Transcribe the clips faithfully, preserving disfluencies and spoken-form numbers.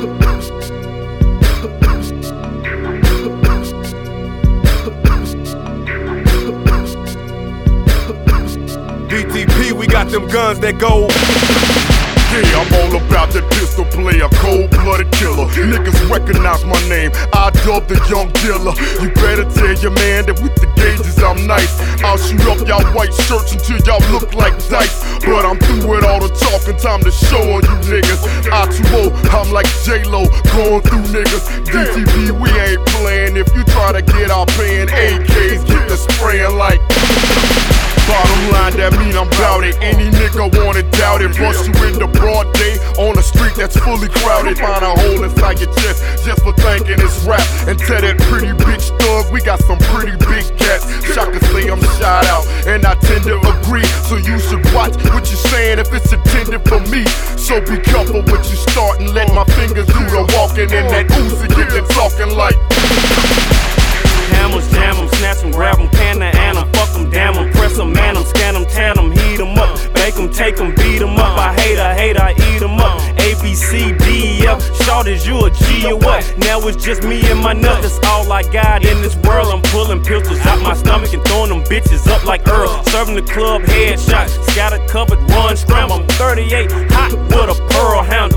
D T P, we got them guns that go. Yeah, I'm all about that pistol play, a cold-blooded killer. Niggas recognize my name, I dub the young dealer. You better tell your man that with the gauges I'm nice. I'll shoot up y'all white shirts until y'all look like dice. But I'm through with all the talking, time to show on you niggas. I two O, I'm like J-Lo, going through niggas. D T P, we ain't playing. If you try to get our paying, A Ks get the spraying like. Bottom line, that mean I'm bout it. Any nigga wanna doubt it. Bust you in the broad day on a street that's fully crowded. Find a hole inside your chest just for thinking it's rap. And tell that pretty bitch thug we got some pretty big cats. Shot can say I'm shot out, and I tend to agree. So you should watch what you're saying if it's intended for me. So be careful what you start and let my fingers do the walking. And that Uzi get to talking like. Hammers, jam 'em, snatch 'em, grab 'em, can the animal, fuck 'em, damn 'em, press 'em, man 'em, scan 'em, tan 'em, heat 'em up, bake 'em, take 'em, beat 'em up. I hate, I hate, I eat 'em up. A, B, C, D, E, F. Short as you a G or what? Now it's just me and my nut. That's all I got in this world. I'm pulling pistols out my stomach and throwing them bitches up like Earl. Serving the club headshots, scatter covered, run, scramble. I'm thirty-eight, hot with a pearl handle.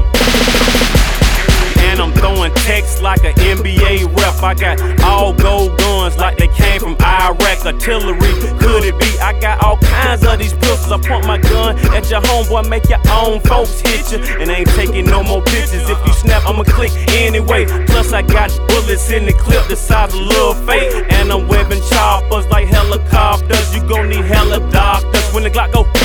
And I'm throwing texts like an N B A rep. I got all gold guns like they came from Iraq. Artillery, could it be? I got all kinds of these pistols. I point my gun at your homeboy, make your own folks hit you. And ain't taking no more pictures. If you snap, I'ma click anyway. Plus I got bullets in the clip the size of Lil Fate. And I'm webbing choppers like helicopters. You gon' need hella doctors when the Glock go.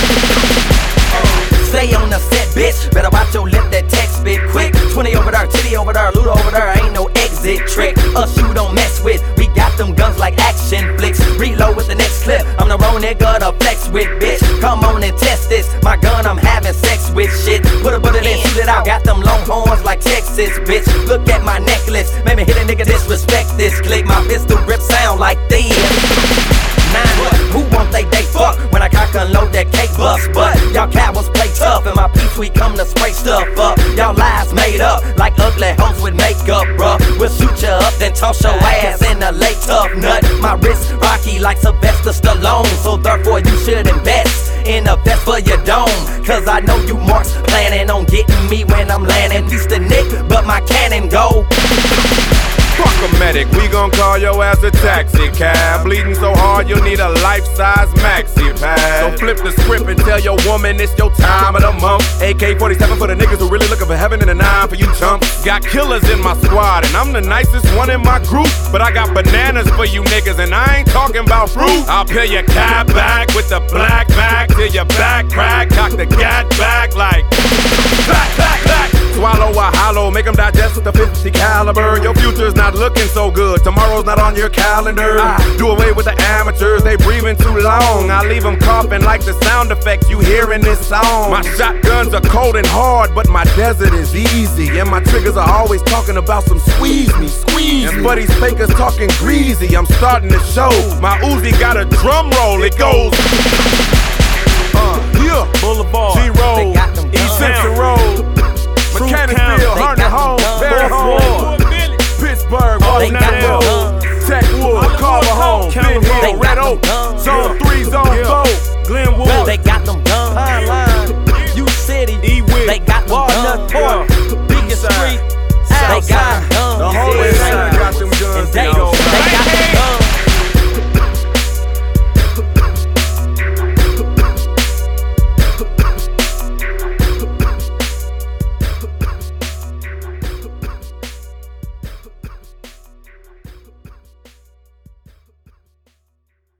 Stay on the set, bitch. Better watch your lip, that text spit quick. twenty over there, titty over there, loot over there. Ain't no exit trick. Us you don't mess with. We got them guns like action flicks. Reload with the next clip. I'm the wrong nigga to flex with, bitch. Come on and test this. My gun, I'm having sex with shit. Put a bullet in, shoot it out. Got them long horns like Texas, bitch. Look at my necklace. Made me hit a nigga, disrespect this click. My pistol grip sound like this. Nine, who won't they they fuck when I cock unload that cake bus? But y'all cowards play tough, and my peace we come to spray stuff up. Y'all lies made up like ugly hoes with makeup, bruh. We'll shoot you up, then toss your ass in a late tough nut. My wrist rocky like Sylvester Stallone, so therefore you should invest in a vest for your dome. Cause I know you marks planning on getting me when I'm landing. Piece the nick, but my cannon go. Fuck a medic, we gon' call your ass a taxi cab. Bleeding so hard you'll need a life-size maxi pad. So flip the script and tell your woman it's your time of the month. A K forty-seven for the niggas who really looking for heaven, and a nine for you chumps. Got killers in my squad and I'm the nicest one in my group. But I got bananas for you niggas and I ain't talking about fruit. I'll peel your cab back with the black back till your back crack. Cock the gat back like back, back, back. Swallow a hollow, make them digest the fifty caliber. Your future's not looking so good, tomorrow's not on your calendar. I do away with the amateurs, they breathing too long. I leave them coughing like the sound effects you hear in this song. My shotguns are cold and hard, but my desert is easy. And my triggers are always talking about some squeeze me, squeeze and me. But these fakers talking greasy, I'm starting to show. My Uzi got a drum roll, it goes uh, yeah. Boulevard, G-Roll, East Central Road, Mechanicsville, Harnett Home, Bear Home, Pittsburgh, Washington, Techwood, Carver Home, Ben Hill, Red Oak, Zone three, Zone four, Glenwood. They got them guns. Highline, U City, E-Wick, they got them Walnut guns. Park, Biggest street, they got them guns. The whole West Side got them guns. And they don't